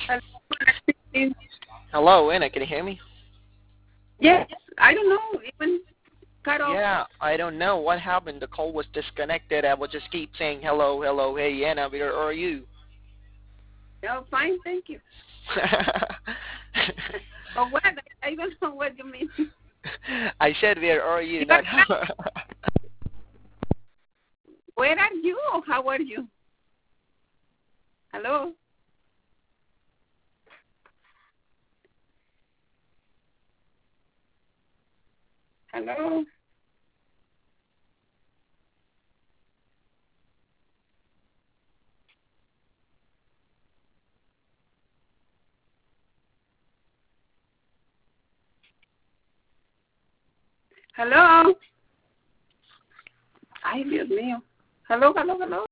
Hello. Hello, Anna, can you hear me? Yes, I don't know, even cut off. Yeah, I don't know what happened. The call was disconnected. I would just keep saying hello, hello, hey Anna, where are you? Oh, fine, thank you. But what? I don't know what you mean. I said where are you, You not Where are you? Or how are you? Hello? Hello? Hello? Ay, Dios mío. Hello, hello, hello.